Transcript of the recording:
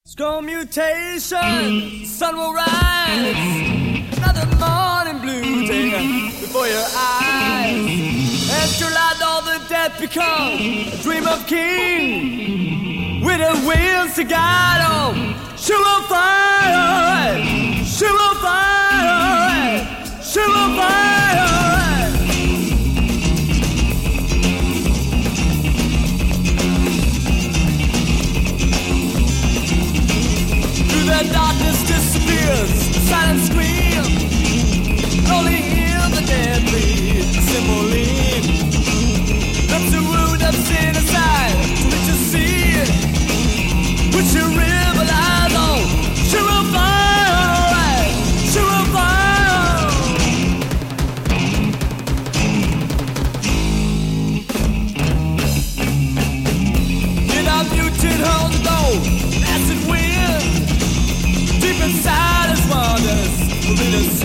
Scroll mutation, sun will rise. Another morning blue day before your eyes. And July all the death become a dream of king. With her wheels to guide on, she will fire. She will fire. She will fire. The darkness disappears, the silent scream. Only hear the dead breathe, a simple lean. That's the wound of sin aside, to which you see, which you realize, oh, she will fire, alright, she will fire. In our mutant home, though, acid wind. Deep inside us wanders,